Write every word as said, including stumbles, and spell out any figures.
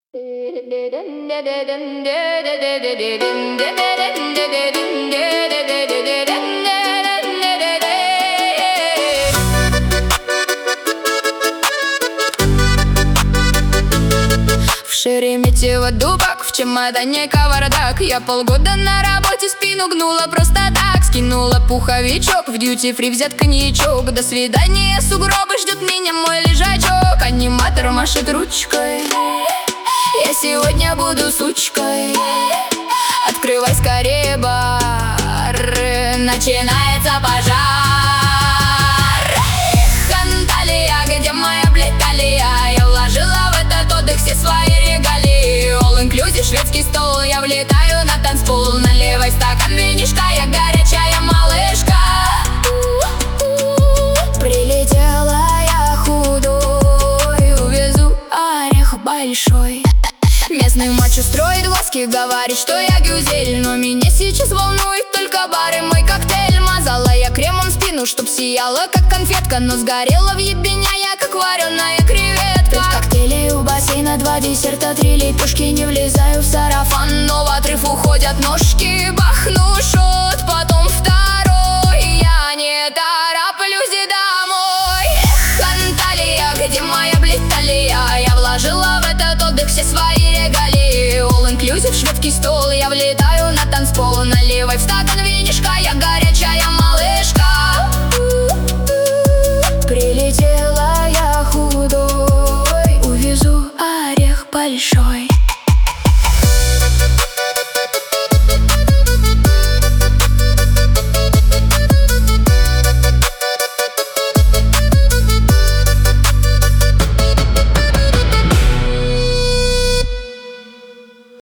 В Шереметьево дубак, в чемодане кавардак. Я полгода на работе спину гнула просто так. Скинула пуховичок, в дьюти-фри взят коньячок. До свидания, сугробы, ждет меня мой лежачок. Аниматор машет ручкой, я сегодня буду сучкой. Открывай скорее бар, начинается пожар. Эх, Анталия, где моя, блядь, талия? Я вложила в этот отдых все свои регалии. All-inclusive, шведский стол, я влетаю на танцпол. Наливай стакан винишка, я горячая малышка. Прилетела я худой, увезу орех большой. Местный мачо строит глазки, говорит, что я гюзель. Но меня сейчас волнует только бар и мой коктейль. Мазала я кремом спину, чтоб сияла как конфетка. Но сгорела в ебеня я, как вареная креветка. Пять коктейлей у бассейна, два десерта, три лепешки. Не влезаю в сарафан, но в отрыв уходят ножки. Бахну шот, потом второй, я не тороплюсь и домой. Эх, Анталия, где моя, блядь, талия? Я вложила в этот отдых все свои регалии. All-inclusive, шведский стол, я влетаю на танцпол. Наливай в стакан винишка, я горячая малышка. Прилетела я худой, увезу орех большой.